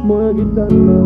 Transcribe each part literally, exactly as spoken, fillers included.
moja gitana,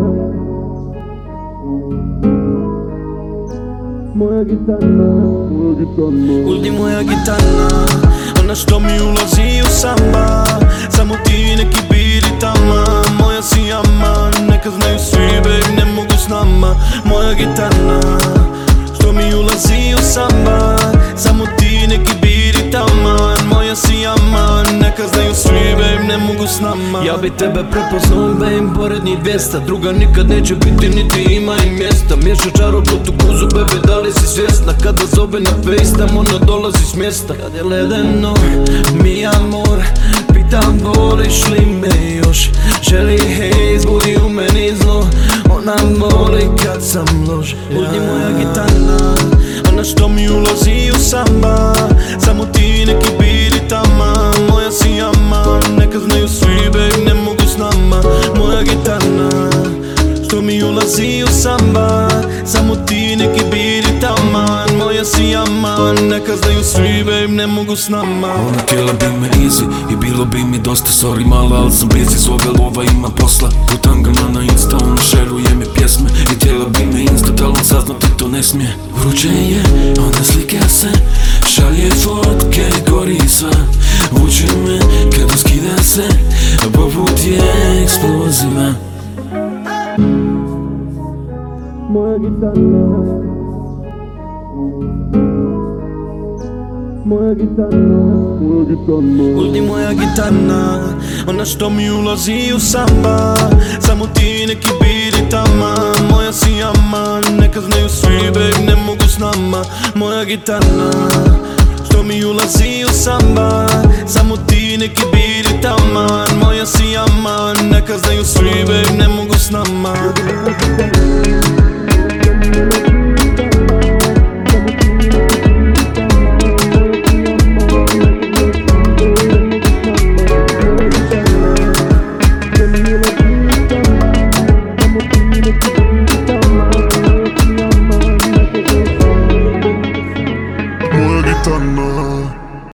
moja gitana, moja gitana. Uldi moja gitana, ona što mi ulazi u samba. Samo ti neki biri tama, moja si jama. Neka znaju svi, babe, ne mogu s nama. Moja gitana, što mi ulazi u samba. Samo ti neki biri tama, moja si jama. Neka znaju svi, babe, ne mogu s nama. Ja bi tebe prepoznao, babe, pored njih dvesta. Druga nikad neće biti, niti ima i mjesta. Miješa čarobut u kuzu, bebe, da li si svjesna? Kada zove na FaceTime, ona dolazi s mjesta. Kad je ledeno, mi amor, pitam voliš li me još? Želi hejz, budi u meni zlo. Ona voli kad sam loš. Uldi moja gitana, ona što mi ulazi u samba. Samo ti neki biri tama, moja si jama. Neka znaju svi, babe, ne mogu s nama. Moja gitana, što mi ulazi u samba. Samo ti neki biri tama, moja si jama. Neka znaju svi, babe, ne mogu s nama. Ona htjela bi me easy i bilo bi mi dosta, sorry mala, ali sam busy, svoga lova ima posla. Putam ga na Insta, ona šeruje mi pjesme i htjela bi me insta, da li on saznati to ne smije. Vruće je, onda slike se, šalje fotke, gori sva. Vuče me, kada skida se, poput je eksploziva. Moja gitana, moja gitana, moja gitana. Uldi moja gitana, ona što mi ulazi u samba. Samo ti neki biri tama, moja si jama. Neka znaju svi, babe, ne mogu s nama. Moja gitana, što mi ulazi u samba. Samo ti neki biri tama, moja si jama. Neka znaju svi, babe,